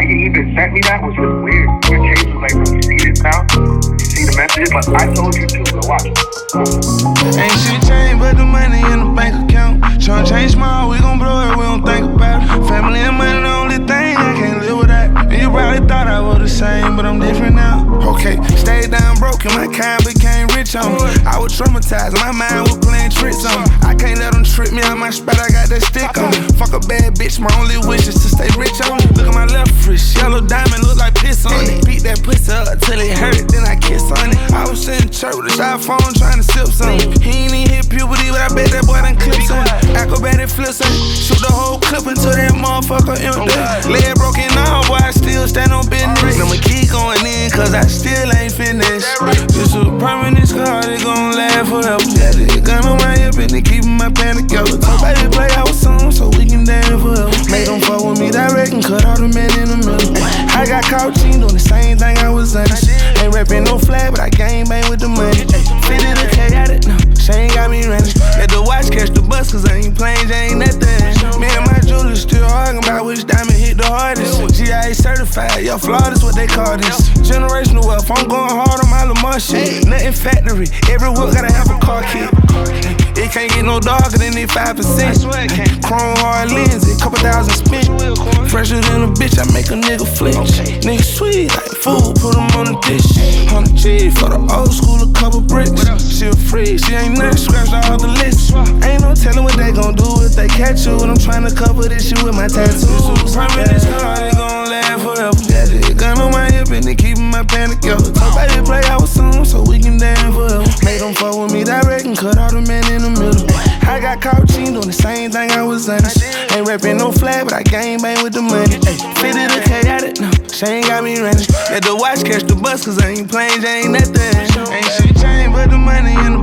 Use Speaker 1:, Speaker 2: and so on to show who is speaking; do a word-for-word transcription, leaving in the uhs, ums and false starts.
Speaker 1: nigga even sent me that was just weird. Your case was like, bro, you see this now? You see the messages? But I told you to, go watch.
Speaker 2: Ain't shit changed but the money in the bank account. Tryna change small, we gon' blow it, we don't think about it. Family and money, the only thing, I can't live with that. And you probably thought I was the same, but I'm different now. Okay, stayed down broke and my kind became rich on me. I was traumatized, my mind was playing tricks on me. I can't let them trip me out my spot, I got that stick on me. Fuck a bad bitch, my only wish is to stay rich on me. Look at my left wrist, yellow diamond, look like piss on it. Beat that pussy up till it hurt, then I kiss on it. I was sitting in church with a shot phone trying to sip something. He ain't even hit puberty, but I bet that boy done clips on it. Acrobatic flips on it, shoot the whole clip until that motherfucker empty. Leg broken now, boy, I still stand on business. I'ma keep going in, cause I still ain't finished. This a permanent scar, they gon' last forever. Got it, gun on my hip and they keepin' my pen together. So baby, play our song so we can dance forever. Make them fuck with me direct and cut all the men in the middle. I got caught cheating doing the same thing I was honest. Ain't reppin' no flag, but I gang bang with the money. fifty the K at it, no, she ain't got me running. Let the watch catch the bus, cause I ain't plain, they ain't nothing. Me and my jewelry still arguing about which diamond hit the hardest. G I A certified, yo, flawed is what they call this. Generational wealth, I'm going hard on my Lamar shit. Nothing factory, every whip gotta have a car kit. It can't get no darker than they five percent. Chrome hard lenses, couple thousand spent. Fresher than a bitch, I make a nigga flinch. Nigga sweet like food, put them on the dish. Hundred G for the old school, a couple bricks. She a free, she ain't nothing, scratched all the list. Ain't no telling what they gon' do if they catch you. And I'm tryna cover this shit with my tattoos. Permanent scar, they gon' last forever. Got it, gun on my hip and they keepin' my pen together. So baby, play our song so we can dance forever. Make them fuck with me direct and cut all the men in the middle. I got caught cheating doing the same thing I was honest. Ain't reppin' no flag, but I gang bang with the money. fifty the K at it, no, she ain't got me running. Let the watch catch the bus, cause I ain't plain, she ain't nothing. Ain't shit changed but the money in the